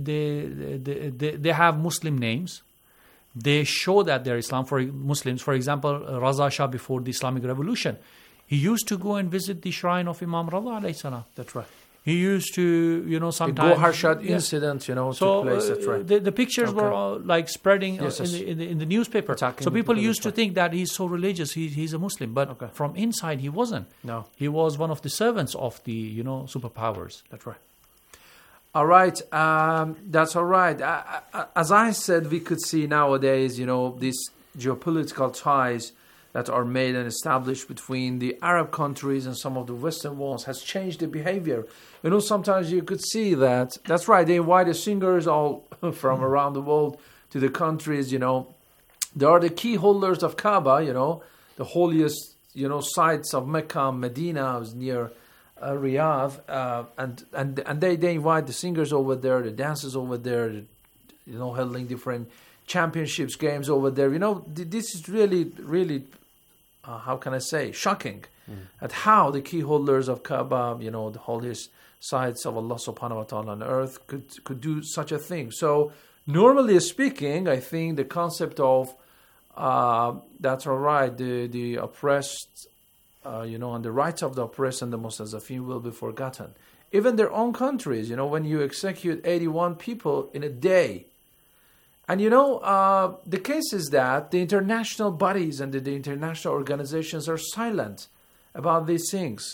have Muslim names. They show that they're Islam for Muslims. For example, Raza Shah before the Islamic Revolution, he used to go and visit the shrine of Imam Rada alayhi salam.
That's right.
He used to, sometimes...
The Gohar Shad incident, took place, that's right.
The pictures were all, like spreading in the newspaper.
Attacking
so people used to
right.
think that he's so religious, he's a Muslim. But from inside, he wasn't.
No.
He was one of the servants of the, superpowers.
That's right. All right. That's all right. As I said, we could see nowadays, these geopolitical ties that are made and established between the Arab countries and some of the Western ones has changed the behavior. Sometimes you could see that. That's right. They invite the singers all from around the world to the countries. They are the key holders of Kaaba. The holiest sites of Mecca, Medina, was near Riyadh, and they invite the singers over there, the dancers over there, holding different championships, games over there. This is really, really. How can I say, shocking at how the key holders of Kaaba, the holiest sites of Allah subhanahu wa ta'ala on earth could do such a thing. So normally speaking, I think the concept of that's all right, the oppressed, and the rights of the oppressed and the Mustazafin will be forgotten. Even their own countries, when you execute 81 people in a day. And the case is that the international bodies and the international organizations are silent about these things.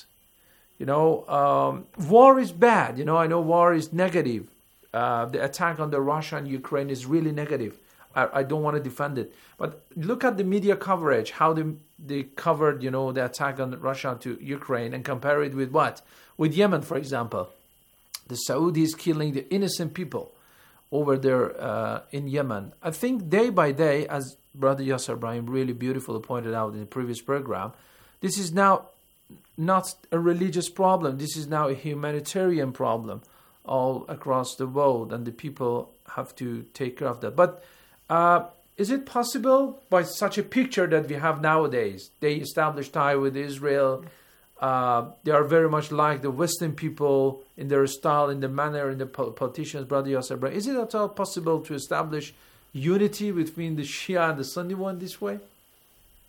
War is bad. I know war is negative. The attack on the Russia and Ukraine is really negative. I don't want to defend it. But look at the media coverage, how they covered, the attack on Russia to Ukraine and compare it with what? With Yemen, for example. The Saudis killing the innocent people over there in Yemen. I think day by day, as Brother Yasser Ibrahim really beautifully pointed out in the previous program, this is now not a religious problem. This is now a humanitarian problem all across the world, and the people have to take care of that. But is it possible by such a picture that we have nowadays? They established tie with Israel. They are very much like the Western people in their style, in the manner, in the politicians, Brother Yasser Ibrahim. Is it at all possible to establish unity between the Shia and the Sunni one this way?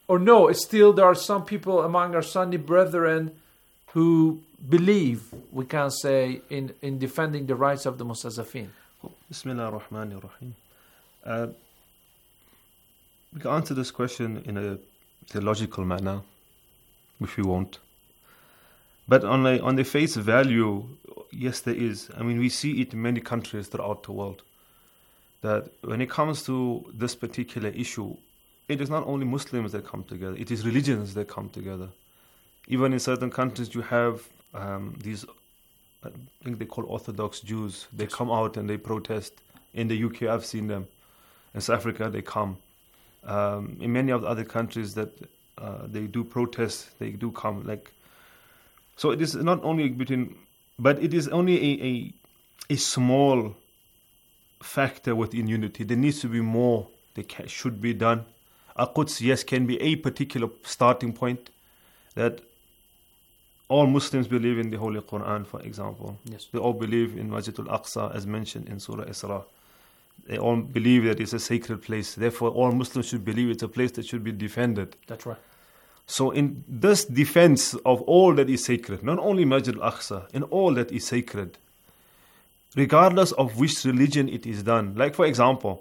Or no, it's still there are some people among our Sunni brethren who believe, we can say, in defending the rights of the Mustazafin.
Bismillah ar-Rahman ar-Rahim. We can answer this question in a theological manner, which we won't. But on the face value, yes, there is. I mean, we see it in many countries throughout the world, that when it comes to this particular issue, it is not only Muslims that come together, it is religions that come together. Even in certain countries, you have these, I think they call Orthodox Jews. They come out and they protest. In the UK, I've seen them. In South Africa, they come. In many of the other countries that they do protest, they do come. So it is not only but it is only a small factor within unity. There needs to be more that should be done. Al-Quds, yes, can be a particular starting point, that all Muslims believe in the Holy Quran, for example.
Yes.
They all believe in Masjid al-Aqsa, as mentioned in Surah Isra. They all believe that it's a sacred place. Therefore, all Muslims should believe it's a place that should be defended.
That's right.
So in this defense of all that is sacred, not only Masjid al-Aqsa, in all that is sacred, regardless of which religion it is done. Like, for example,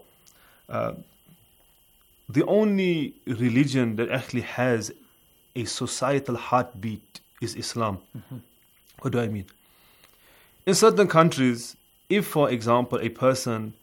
the only religion that actually has a societal heartbeat is Islam.
Mm-hmm.
What do I mean? In certain countries, if, for example, a person,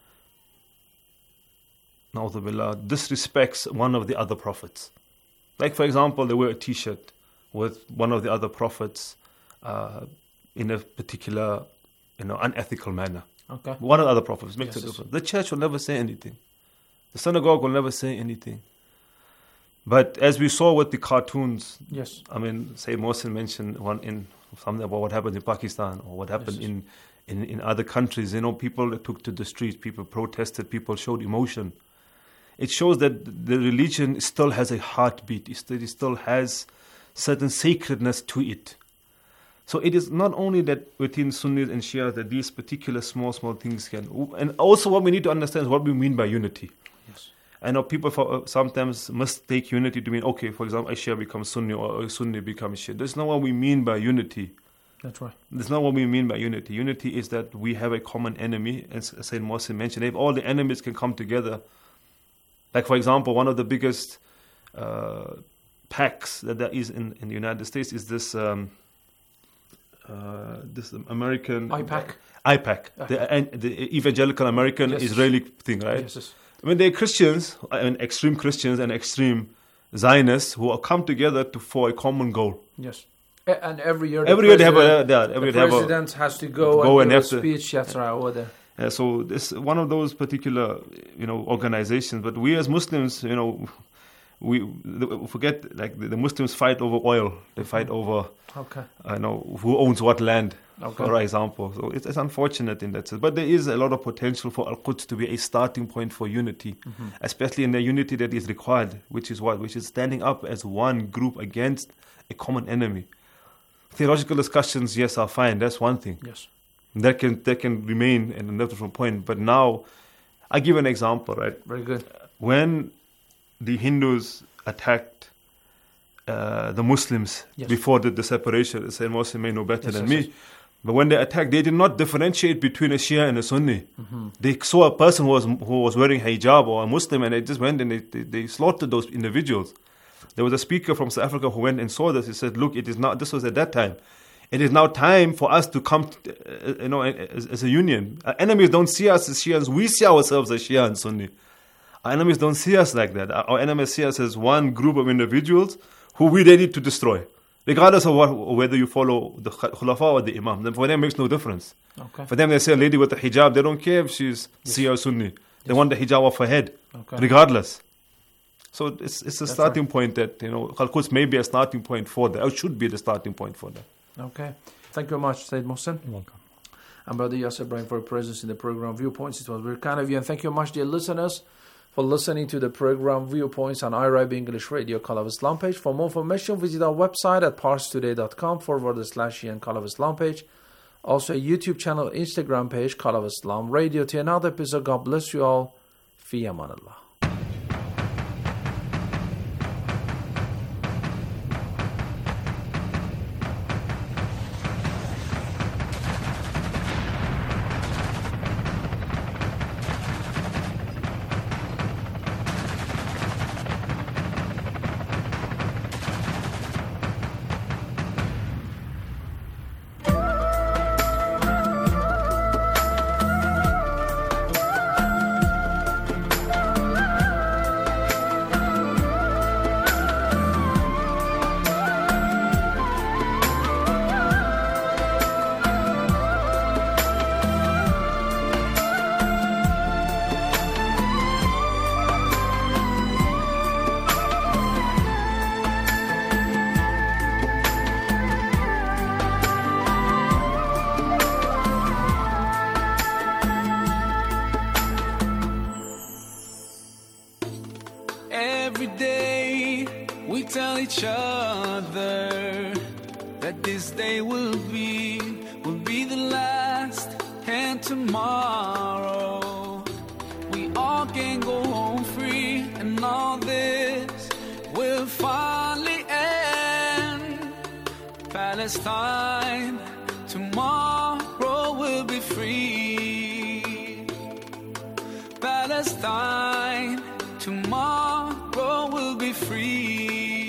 na'udhu billah, disrespects one of the other prophets, like, for example, they wear a t-shirt with one of the other prophets in a particular, unethical manner.
Okay.
One of the other prophets makes
Yes.
a difference. The church will never say anything. The synagogue will never say anything. But as we saw with the cartoons,
yes,
I mean, Sayyid Mohsin mentioned something about what happened in Pakistan or what happened in other countries. People that took to the streets, people protested, people showed emotion. It shows that the religion still has a heartbeat. It still has certain sacredness to it. So it is not only that within Sunnis and Shia that these particular small things can... And also what we need to understand is what we mean by unity.
Yes.
I know people sometimes mistake unity to mean, okay, for example, a Shia becomes Sunni or a Sunni becomes Shia. That's not what we mean by unity.
That's right.
That's not what we mean by unity. Unity is that we have a common enemy, as Sayyid Mohsin mentioned. If all the enemies can come together, like, for example, one of the biggest pacts that there is in the United States is this American... IPAC. The Evangelical American Israeli thing, right?
Yes.
I mean, they're Christians, extreme Christians and extreme Zionists who come together for a common goal.
Yes. And every year
the
president has to go and give a speech over there.
So this one of those particular, organizations. But we as Muslims, we forget, like, the Muslims fight over oil. They fight over, who owns what land, for example. So it's unfortunate in that sense. But there is a lot of potential for Al-Quds to be a starting point for unity, especially in the unity that is required, which is what? Which is standing up as one group against a common enemy. Theological discussions, yes, are fine. That's one thing.
Yes.
That can remain in a different point. But now, I give an example, right?
Very good.
When the Hindus attacked the Muslims before the separation, Sayyid Mohsin may know better than me. But when they attacked, they did not differentiate between a Shia and a Sunni. They saw a person who was wearing hijab or a Muslim, and they just went and they slaughtered those individuals. There was a speaker from South Africa who went and saw this. He said, look, it is not, this was at that time. It is now time for us to come, as a union. Our enemies don't see us as Shias. We see ourselves as Shia and Sunni. Our enemies don't see us like that. Our enemies see us as one group of individuals who we're ready to destroy. Regardless of whether you follow the Khulafa or the Imam. Then for them, it makes no difference.
Okay.
For them, they say a lady with a hijab, they don't care if she's Shia or Sunni. They want the hijab off her head, regardless. So it's a starting point that, Al-Quds may be a starting point for that, or should be the starting point for that.
Okay. Thank you very much, Sayyid Mohsin.
You're welcome.
And Brother Yasser Ibrahim for your presence in the program Viewpoints. It was very kind of you. And thank you very much, dear listeners, for listening to the program Viewpoints on IRIB English Radio Call of Islam page. For more information, visit our website at parstoday.com/and Call of Islam page. Also a YouTube channel, Instagram page, Call of Islam Radio. To another episode, God bless you all. Fi amanallah.
each other that this day will be the last, and tomorrow we all can go home free, and all this will finally end. Palestine, tomorrow will be free. Palestine, tomorrow will be free.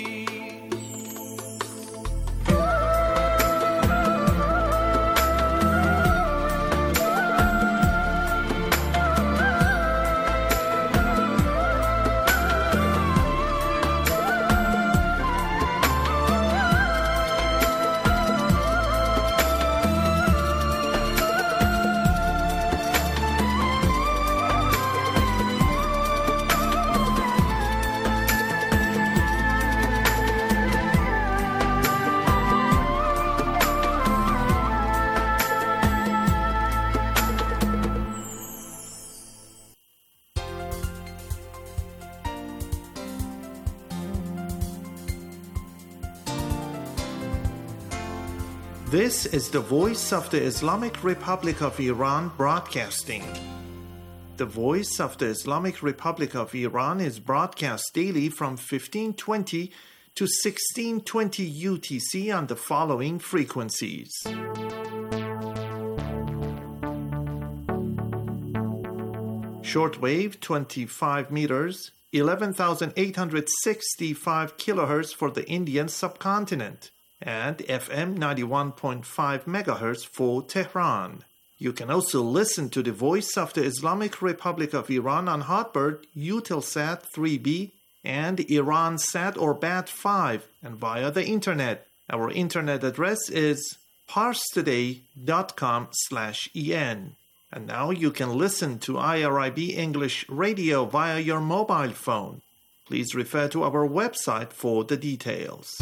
This is the Voice of the Islamic Republic of Iran broadcasting. The Voice of the Islamic Republic of Iran is broadcast daily from 1520 to 1620 UTC on the following frequencies. Shortwave 25 meters, 11,865 kilohertz for the Indian subcontinent, and FM 91.5 megahertz for Tehran. You can also listen to the Voice of the Islamic Republic of Iran on Hotbird, Eutelsat 3B, and Iransat or BAT5, and via the internet. Our internet address is parstoday.com/en. And now you can listen to IRIB English Radio via your mobile phone. Please refer to our website for the details.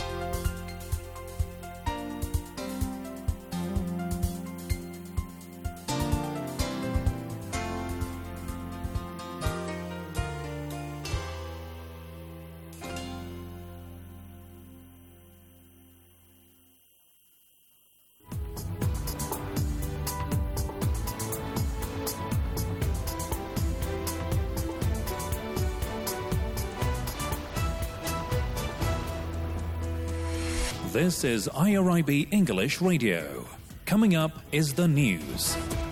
This is IRIB English Radio. Coming up is the news.